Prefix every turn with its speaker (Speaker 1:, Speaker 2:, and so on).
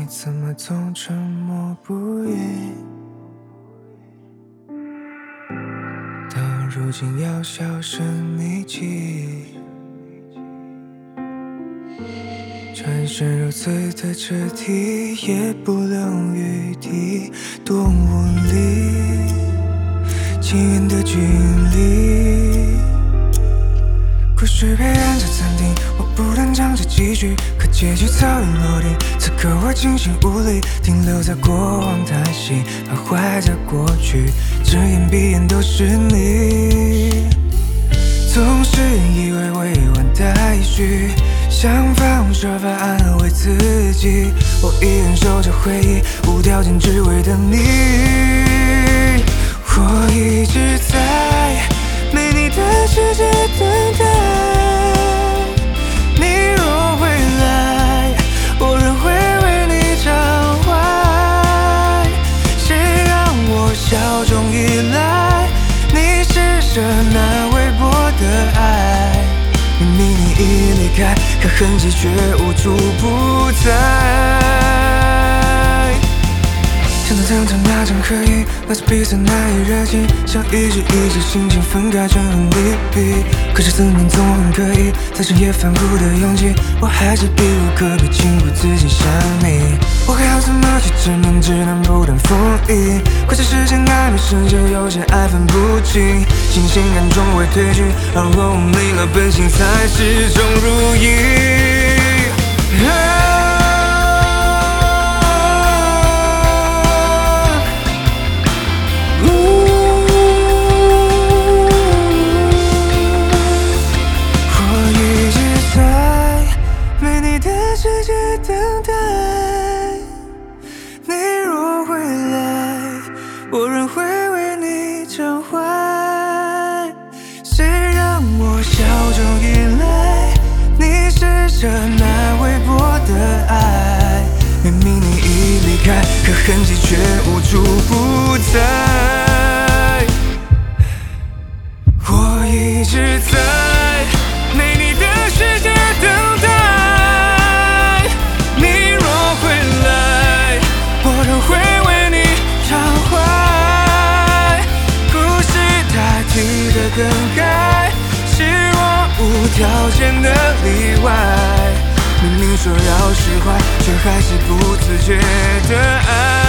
Speaker 1: 怎么总沉默不语？到如今要销声匿迹，转身如此的彻底，也不留余地，多无力。情缘的距离，故事被人家暂停，我不断唱着继续，可结局早已落地。此刻我清醒无力，停留在过往太细，徘徊在过去，只言闭眼都是你。总是以为委婉待续，想方设法安慰自己，我依然守着回忆，无条件只为等你。我一直在没你的世界等待，你若回来，我仍会为你偿还。谁让我笑中依赖，你是这难微薄的爱。明明你已离开，可痕迹却无处不在。想曾经那场可以拉着彼此难以热情，想一直心情分开权衡利弊，可是思念总很刻意，在深夜反复的拥挤，我还是避无可避，情不自禁想你。我还要怎么去证明，只能不断封印，快是时间还没深就有些爱分不清，新鲜感终会褪去，而我明了本性才始终如一。世界等待，你若回来，我仍会为你偿还。谁让我笑中依赖，你是这难微薄的爱。明明你已离开，可痕迹却无处不在。我一直在没你的世界等待。更改是我无条件的例外，明明说要释怀，却还是不自觉的爱。